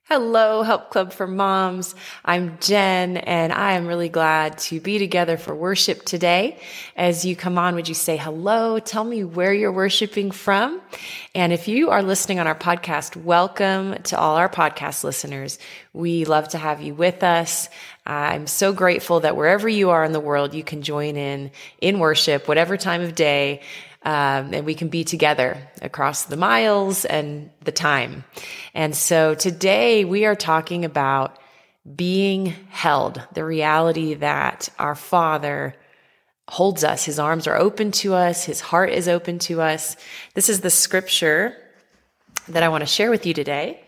Hello, Help Club for Moms. I'm Jen, and I am really glad to be together for worship today. As you come on, would you say hello? Tell me where you're worshiping from. And if you are listening on our podcast, welcome to all our podcast listeners. We love to have you with us. I'm so grateful that wherever you are in the world, you can join in worship, whatever time of day. And we can be together across the miles and the time. And so today we are talking about being held, the reality that our Father holds us. His arms are open to us. His heart is open to us. This is the scripture that I want to share with you today.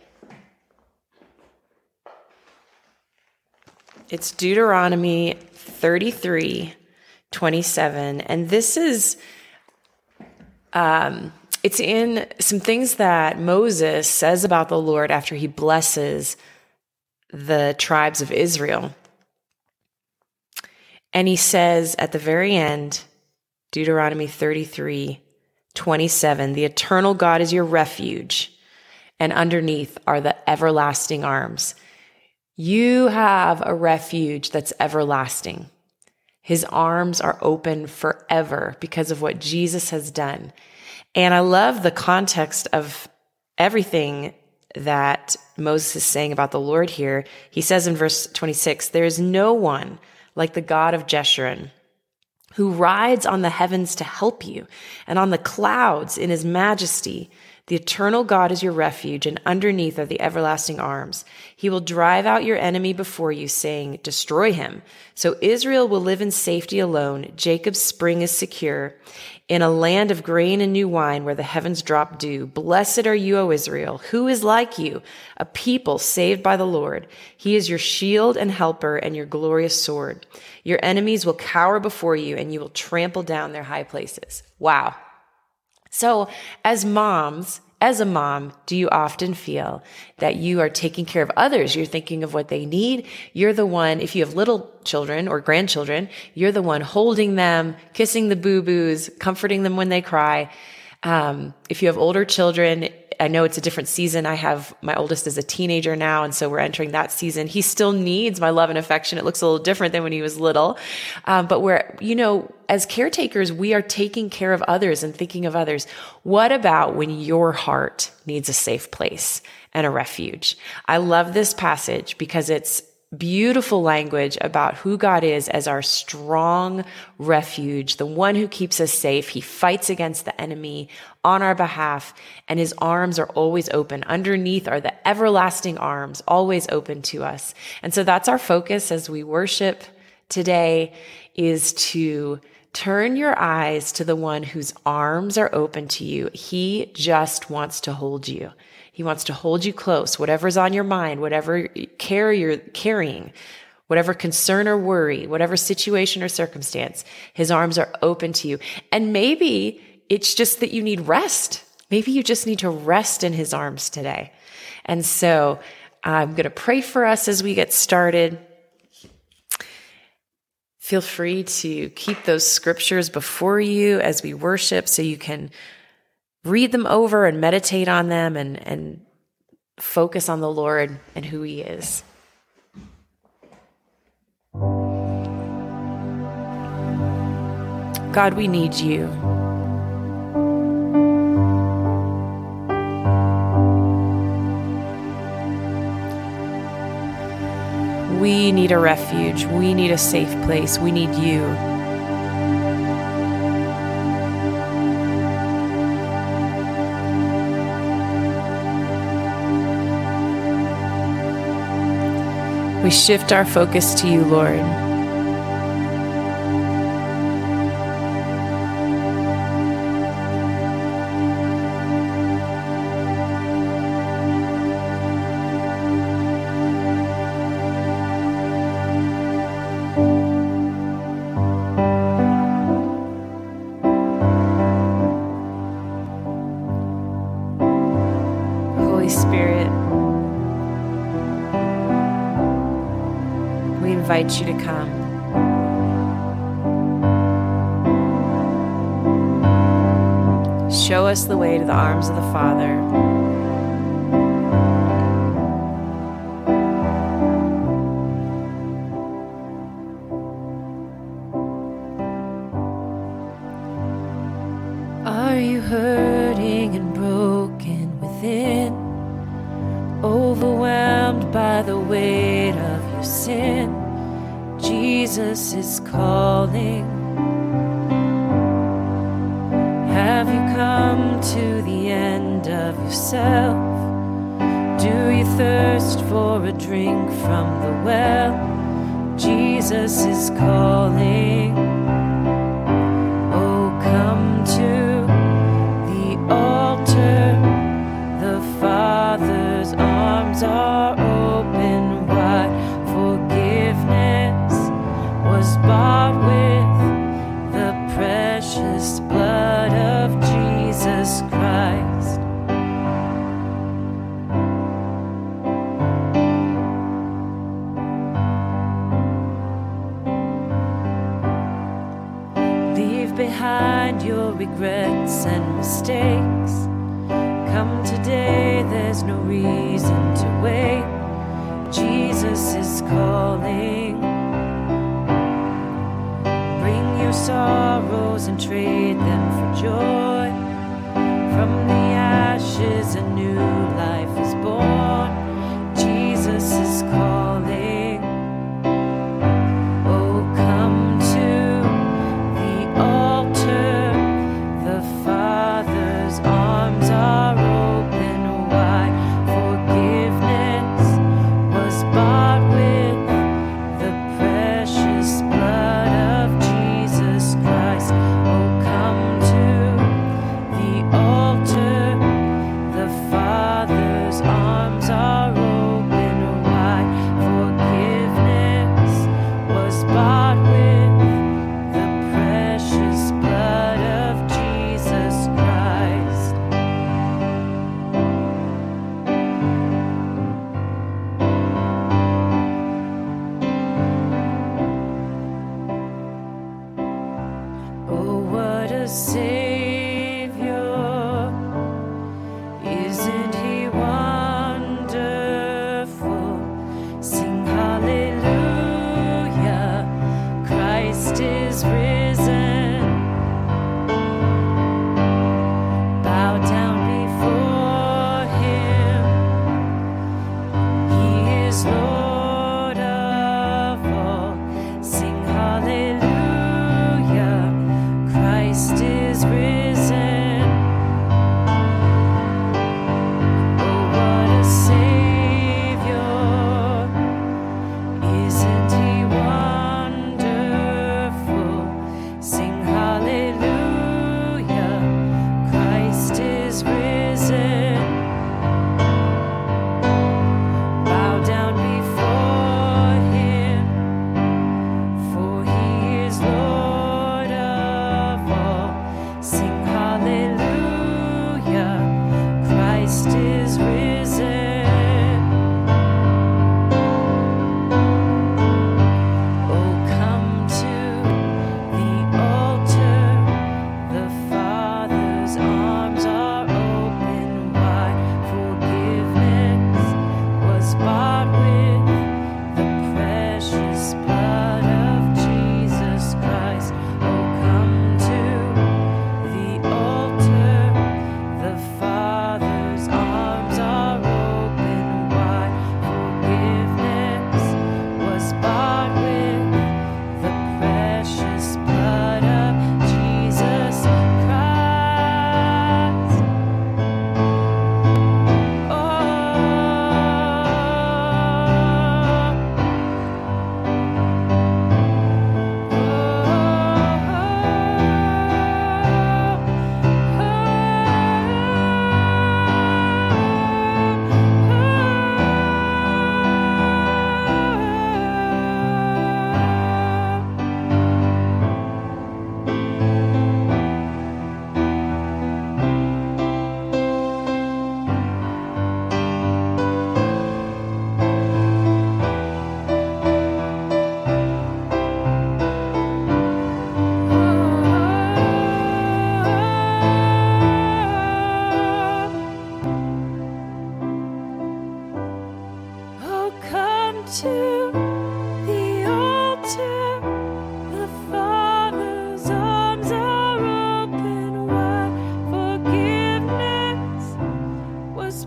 It's Deuteronomy 33:27. And this is it's in some things that Moses says about the Lord after he blesses the tribes of Israel. And he says at the very end, Deuteronomy 33:27, the eternal God is your refuge, and underneath are the everlasting arms. You have a refuge that's everlasting. His arms are open forever because of what Jesus has done. And I love the context of everything that Moses is saying about the Lord here. He says in verse 26, there is no one like the God of Jeshurun, who rides on the heavens to help you, and on the clouds in his majesty. The eternal God is your refuge, and underneath are the everlasting arms. He will drive out your enemy before you, saying, destroy him. So Israel will live in safety alone. Jacob's spring is secure, in a land of grain and new wine where the heavens drop dew. Blessed are you, O Israel. Who is like you? A people saved by the Lord. He is your shield and helper and your glorious sword. Your enemies will cower before you, and you will trample down their high places. Wow. So as a mom, do you often feel that you are taking care of others? You're thinking of what they need. You're the one, if you have little children or grandchildren, you're the one holding them, kissing the boo-boos, comforting them when they cry. If you have older children, I know it's a different season. My oldest is a teenager now, and so we're entering that season. He still needs my love and affection. It looks a little different than when he was little. But as caretakers, we are taking care of others and thinking of others. What about when your heart needs a safe place and a refuge? I love this passage because it's beautiful language about who God is as our strong refuge, the one who keeps us safe. He fights against the enemy on our behalf, and his arms are always open. Underneath are the everlasting arms, always open to us. And so that's our focus as we worship today, is to turn your eyes to the one whose arms are open to you. He just wants to hold you. He wants to hold you close, whatever's on your mind, whatever care you're carrying, whatever concern or worry, whatever situation or circumstance, his arms are open to you. And maybe it's just that you need rest. Maybe you just need to rest in his arms today. And so I'm going to pray for us as we get started. Feel free to keep those scriptures before you as we worship so you can read them over and meditate on them and focus on the Lord and who he is. God, we need you. We need a refuge. We need a safe place. We need you. We shift our focus to you, Lord. Holy Spirit, we invite you to come. Show us the way to the arms of the Father. within, overwhelmed by the weight of your sin. Jesus is calling. Have you come to the end of yourself? Do you thirst for a drink from the well? Jesus is calling. Oh, come to the altar. The Father's arms are open wide. Forgiveness was bought with the precious blood of Jesus Christ. Leave behind your regrets and mistakes. Come today, there's no reason to wait. Jesus is calling. Bring your sorrows and trade them for joy. From the ashes a new life is born. Jesus is calling. Oh, come to the altar. The Father's arms are open wide. Forgiveness was bought with the precious blood of Jesus Christ. Oh, come to the altar. The Father's arms are open wide. Forgiveness was bought with the precious blood of Jesus Christ. Oh, what a Savior. Isn't he wonderful? Sing hallelujah. Christ is risen. Bow down before him. He is Lord of all. Sing hallelujah. Christ is risen. Oh, what a Savior. Isn't he wonderful? Sing hallelujah. Christ is risen. Bow down before him, for he is Lord of all. Sing hallelujah. Christ is risen. Oh, come to the altar. The Father's arms are open wide. Forgiveness was bought with the precious blood of Jesus Christ. Oh, come to the altar. The Father's arms are open wide. Forgiveness was bought with the precious blood of Jesus Christ. Oh, come to the altar. The Father's arms are open wide. Forgiveness was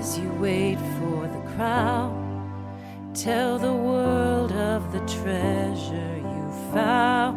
as you wait for the crown. Tell the world of the treasure you found.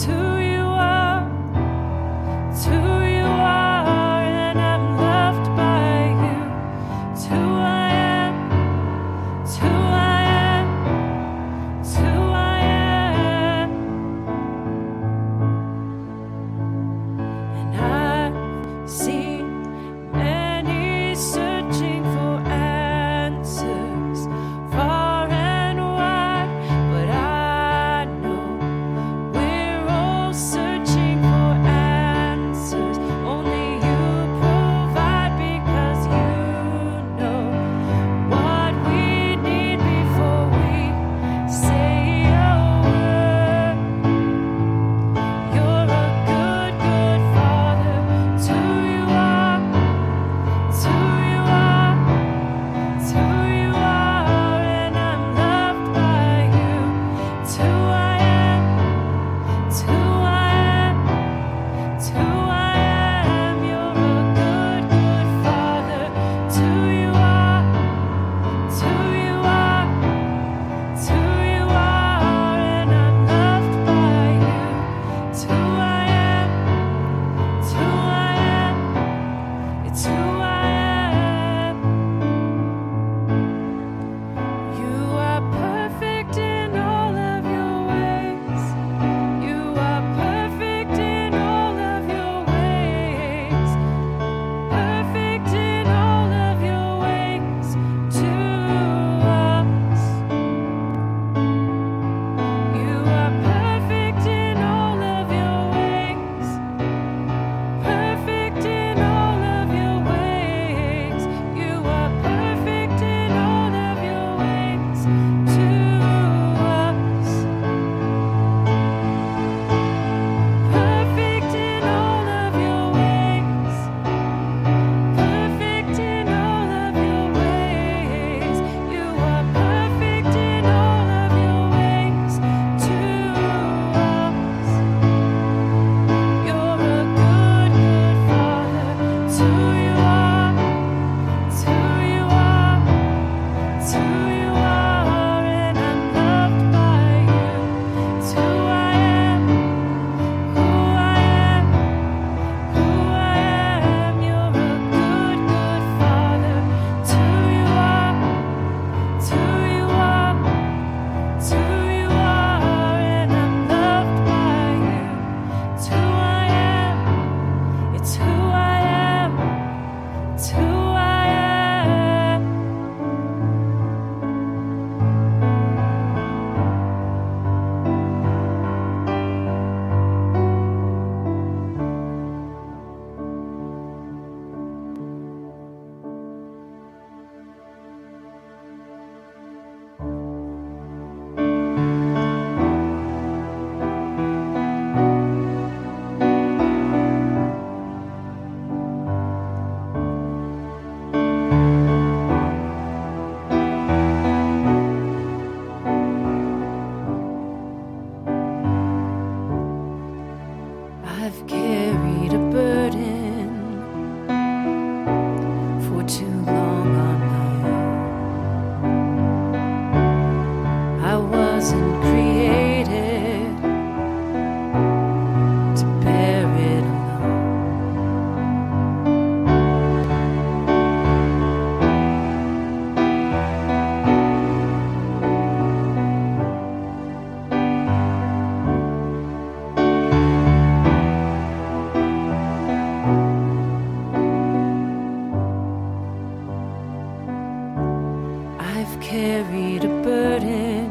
carried a burden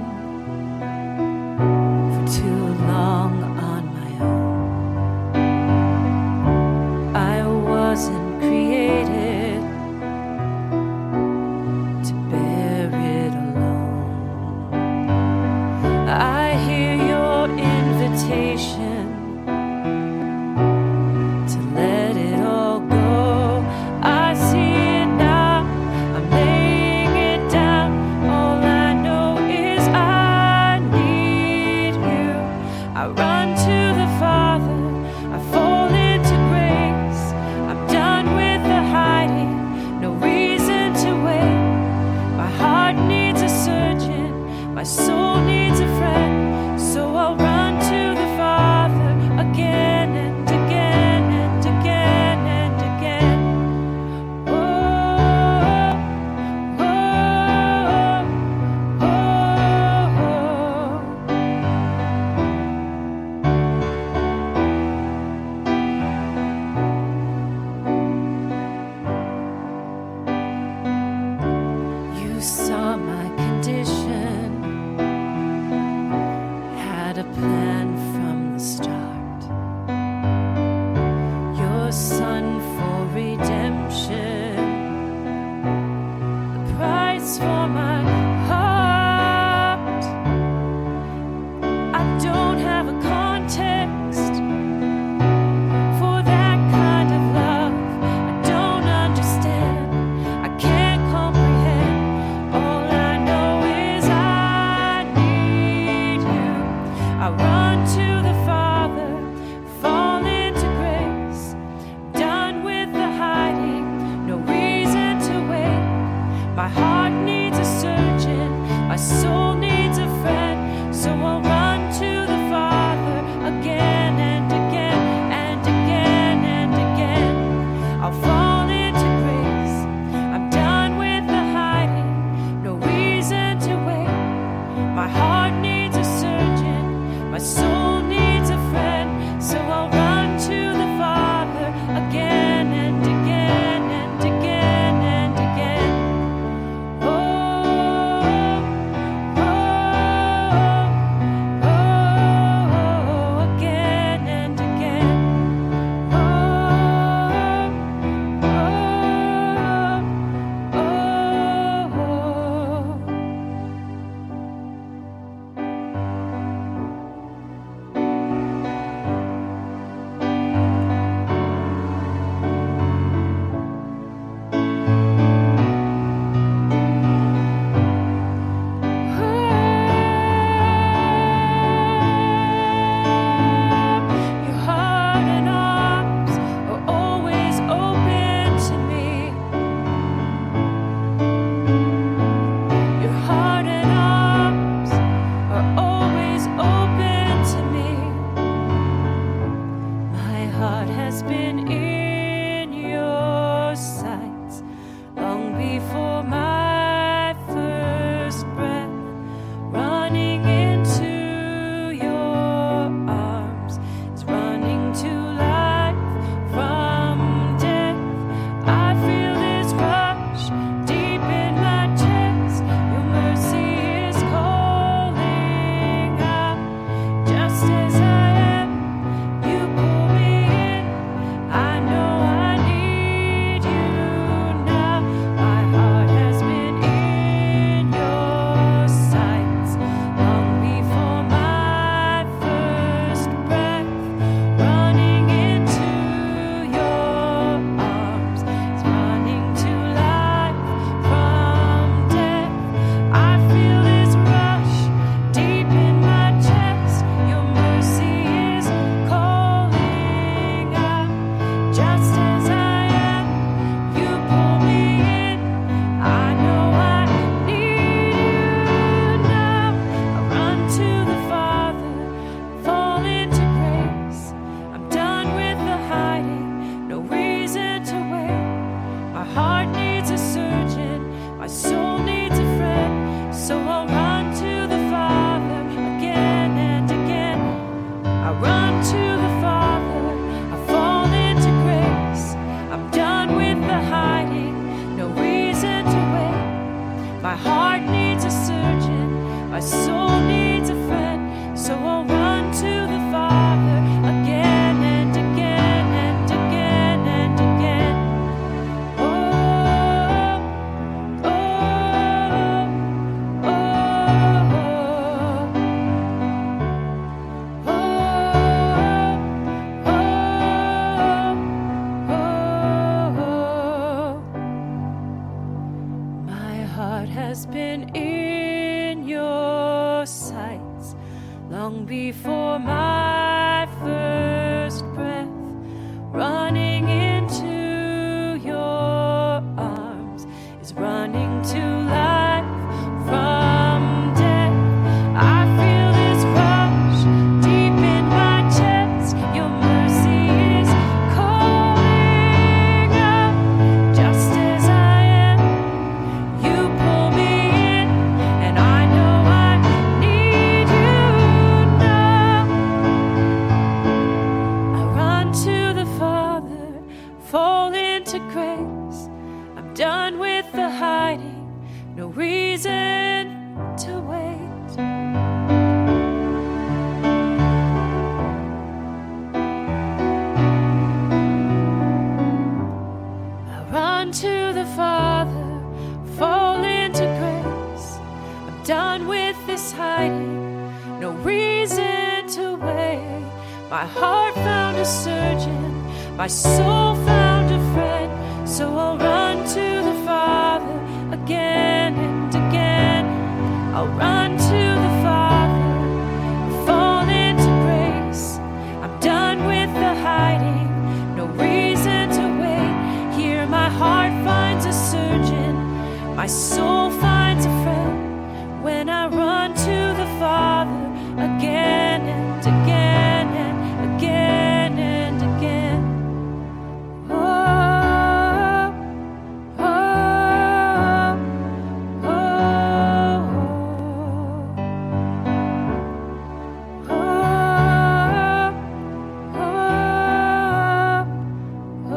for too long on my own. I wasn't created to bear it alone. I hear your invitation to let it all go. I see it now, I'm laying it down. All I know is I need you. I run to the Father, I fall into grace. I'm done with the hiding, no reason to wait. My heart needs a surgeon, my soul needs a friend. So I'll run to the Father, heart has been in your sights long before my first breath, running into your arms. It's running to life from death. I feel this rush deep in my chest. Your mercy is calling out. Just as I am, you pull me in. I know I need you now. My heart has been in your sights long before my first breath, running into your arms. It's running to life from death. I feel this rush deep in my chest. Your mercy is calling out. Just as I am, you pull me in. I know I need you now. I run to the Father, fall into grace. I'm done with the hiding, no reason to wait. My heart needs a surgeon, my soul needs a friend. So I'll run to the Father again and again. I run to the Father, I fall into grace. I'm done with the hiding, no reason to wait. My heart needs a surgeon, my soul needs a friend. So I'll run to the Father again and again and again and again. Oh, oh, oh, My heart has been in your sights long before my first breath, running into your arms is running to life from death. I feel this rush deep in my chest. Your mercy is calling out. Just as I am, you pull me in, and I know I need you now. I run to the Father, fall into grace. I'm done with the hiding, no reason to wait. I run to the Father, fall into grace. I'm done with this hiding, no reason to wait. My heart found a surgeon, my soul found a friend. So I'll run to the Father again and again. I'll run to the Father, fall into grace. I'm done with the hiding, no reason to wait. Here my heart finds a surgeon, my soul finds a friend. When I run to the Father again and again and again and again. Oh, oh, oh, oh, oh,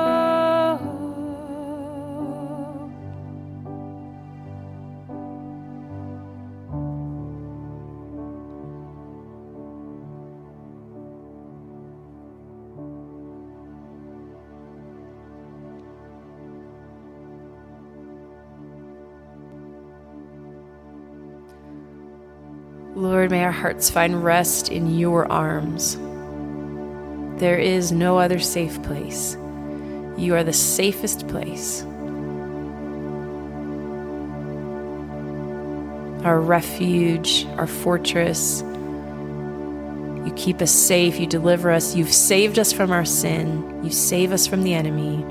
Lord, may our hearts find rest in your arms. There is no other safe place. You are the safest place. Our refuge, our fortress. You keep us safe. You deliver us. You've saved us from our sin. You save us from the enemy.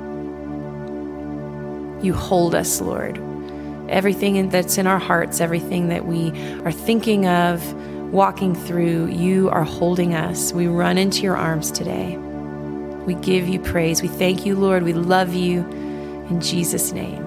You hold us, Lord. Everything that's in our hearts, everything that we are thinking of, walking through, you are holding us. We run into your arms today. We give you praise. We thank you, Lord. We love you. In Jesus' name.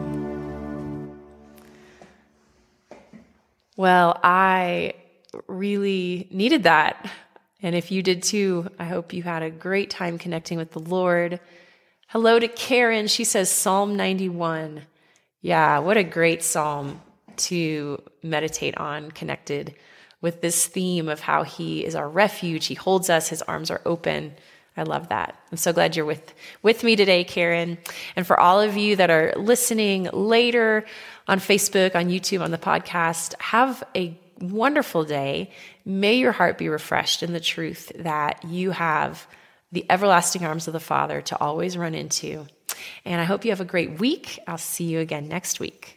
Well, I really needed that. And if you did too, I hope you had a great time connecting with the Lord. Hello to Karen. She says Psalm 91. Yeah, what a great psalm to meditate on, connected with this theme of how he is our refuge. He holds us. His arms are open. I love that. I'm so glad you're with me today, Karen. And for all of you that are listening later on Facebook, on YouTube, on the podcast, have a wonderful day. May your heart be refreshed in the truth that you have the everlasting arms of the Father to always run into. And I hope you have a great week. I'll see you again next week.